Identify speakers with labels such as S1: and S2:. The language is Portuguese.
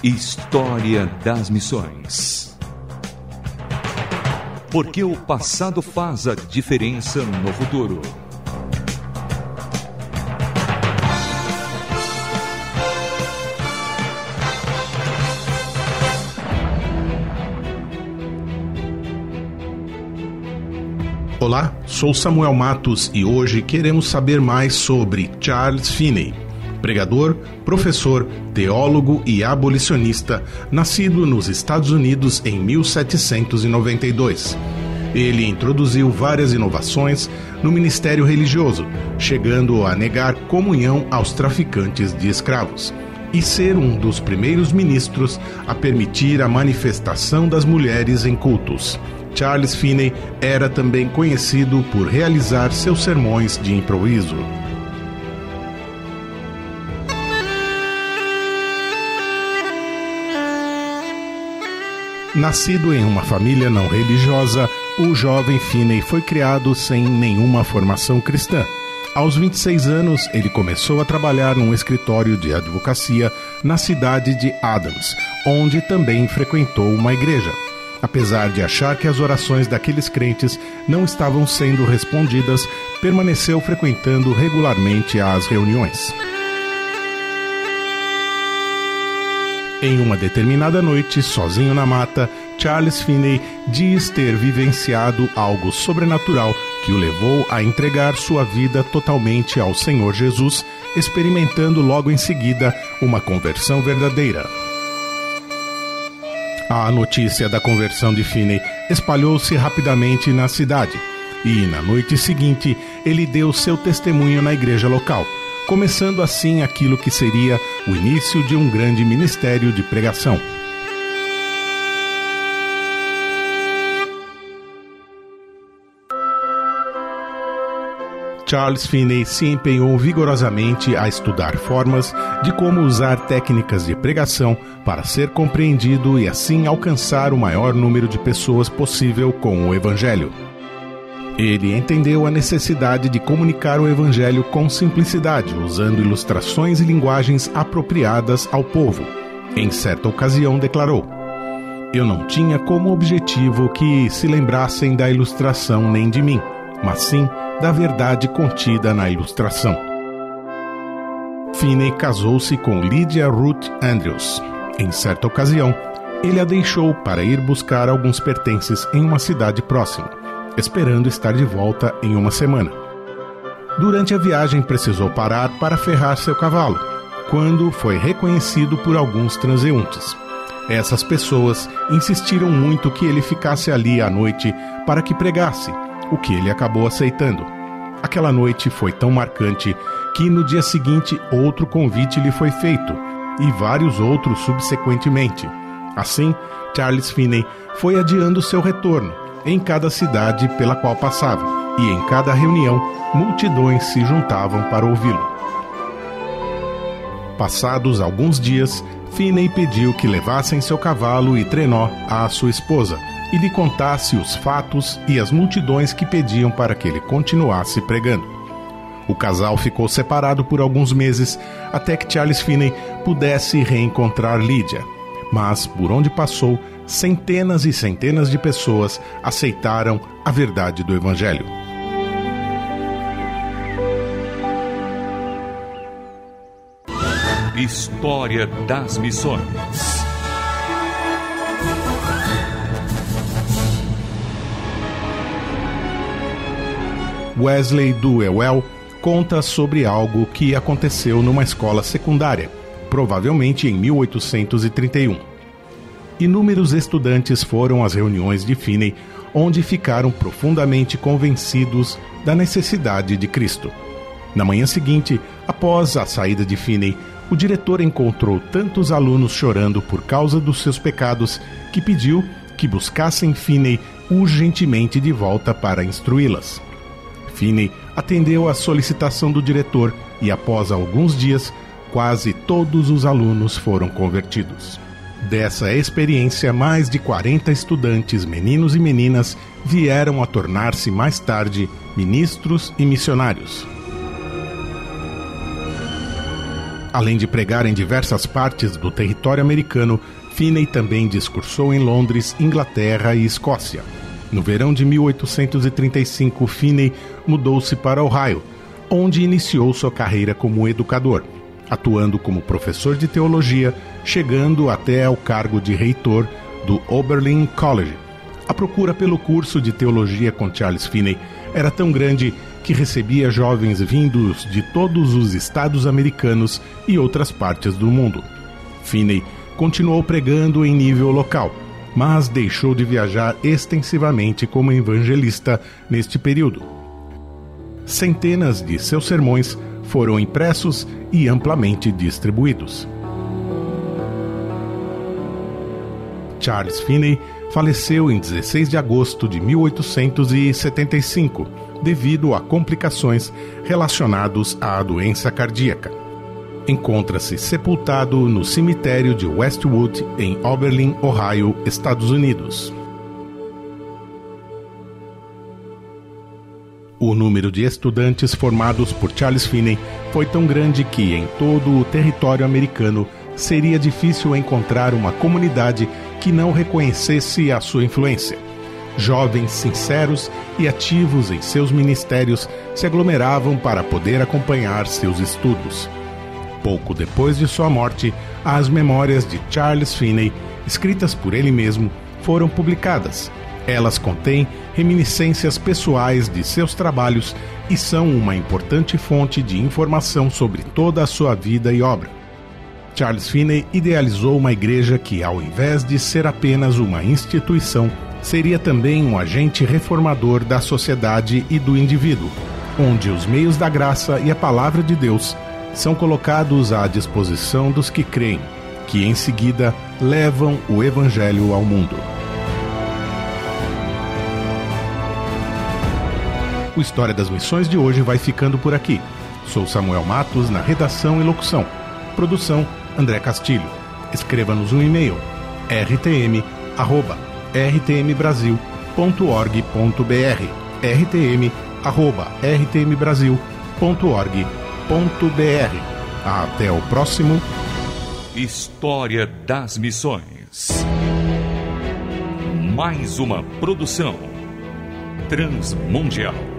S1: História das Missões. Porque o passado faz a diferença no futuro.
S2: Olá, sou Samuel Matos e hoje queremos saber mais sobre Charles Finney, pregador, professor, teólogo e abolicionista, nascido nos Estados Unidos em 1792. Ele introduziu várias inovações no ministério religioso, chegando a negar comunhão aos traficantes de escravos, e ser um dos primeiros ministros a permitir a manifestação das mulheres em cultos. Charles Finney era também conhecido por realizar seus sermões de improviso. Nascido em uma família não religiosa, o jovem Finney foi criado sem nenhuma formação cristã. Aos 26 anos, ele começou a trabalhar num escritório de advocacia na cidade de Adams, onde também frequentou uma igreja. Apesar de achar que as orações daqueles crentes não estavam sendo respondidas, permaneceu frequentando regularmente as reuniões. Em uma determinada noite, sozinho na mata, Charles Finney diz ter vivenciado algo sobrenatural que o levou a entregar sua vida totalmente ao Senhor Jesus, experimentando logo em seguida uma conversão verdadeira. A notícia da conversão de Finney espalhou-se rapidamente na cidade, e na noite seguinte ele deu seu testemunho na igreja local, começando assim aquilo que seria o início de um grande ministério de pregação. Charles Finney se empenhou vigorosamente a estudar formas de como usar técnicas de pregação para ser compreendido e assim alcançar o maior número de pessoas possível com o Evangelho. Ele entendeu a necessidade de comunicar o Evangelho com simplicidade, usando ilustrações e linguagens apropriadas ao povo. Em certa ocasião declarou: "Eu não tinha como objetivo que se lembrassem da ilustração nem de mim, mas sim da verdade contida na ilustração." Finney casou-se com Lydia Ruth Andrews. Em certa ocasião, ele a deixou para ir buscar alguns pertences em uma cidade próxima, esperando estar de volta em uma semana. Durante a viagem precisou parar para ferrar seu cavalo, quando foi reconhecido por alguns transeuntes. Essas pessoas insistiram muito que ele ficasse ali à noite para que pregasse, o que ele acabou aceitando. Aquela noite foi tão marcante que no dia seguinte outro convite lhe foi feito, e vários outros subsequentemente. Assim, Charles Finney foi adiando seu retorno em cada cidade pela qual passava, e em cada reunião multidões se juntavam para ouvi-lo. Passados alguns dias, Finney pediu que levassem seu cavalo e trenó à sua esposa e lhe contasse os fatos e as multidões que pediam para que ele continuasse pregando. O casal ficou separado por alguns meses até que Charles Finney pudesse reencontrar Lydia, mas por onde passou, centenas e centenas de pessoas aceitaram a verdade do Evangelho.
S1: História das Missões.
S2: Wesley Duewell conta sobre algo que aconteceu numa escola secundária, provavelmente em 1831. Inúmeros estudantes foram às reuniões de Finney, onde ficaram profundamente convencidos da necessidade de Cristo. Na manhã seguinte, após a saída de Finney, o diretor encontrou tantos alunos chorando por causa dos seus pecados que pediu que buscassem Finney urgentemente de volta para instruí-las. Finney atendeu à solicitação do diretor e, após alguns dias, quase todos os alunos foram convertidos. Dessa experiência, mais de 40 estudantes, meninos e meninas, vieram a tornar-se mais tarde ministros e missionários. Além de pregar em diversas partes do território americano, Finney também discursou em Londres, Inglaterra e Escócia. No verão de 1835, Finney mudou-se para Ohio, onde iniciou sua carreira como educador, atuando como professor de teologia, chegando até ao cargo de reitor do Oberlin College. A procura pelo curso de teologia com Charles Finney era tão grande que recebia jovens vindos de todos os estados americanos e outras partes do mundo. Finney continuou pregando em nível local, mas deixou de viajar extensivamente como evangelista neste período. Centenas de seus sermões foram impressos e amplamente distribuídos. Charles Finney faleceu em 16 de agosto de 1875, devido a complicações relacionadas à doença cardíaca. Encontra-se sepultado no cemitério de Westwood, em Oberlin, Ohio, Estados Unidos. O número de estudantes formados por Charles Finney foi tão grande que, em todo o território americano, seria difícil encontrar uma comunidade que não reconhecesse a sua influência. Jovens sinceros e ativos em seus ministérios se aglomeravam para poder acompanhar seus estudos. Pouco depois de sua morte, as memórias de Charles Finney, escritas por ele mesmo, foram publicadas. Elas contêm reminiscências pessoais de seus trabalhos e são uma importante fonte de informação sobre toda a sua vida e obra. Charles Finney idealizou uma igreja que, ao invés de ser apenas uma instituição, seria também um agente reformador da sociedade e do indivíduo, onde os meios da graça e a palavra de Deus são colocados à disposição dos que creem, que em seguida levam o Evangelho ao mundo. O História das Missões de hoje vai ficando por aqui. Sou Samuel Matos, na redação e locução. Produção, André Castilho. Escreva-nos um e-mail, rtm@rtmbrasil.org.br, rtm@rtmbrasil.org.br. Até o próximo
S1: História das Missões. Mais uma produção Transmundial.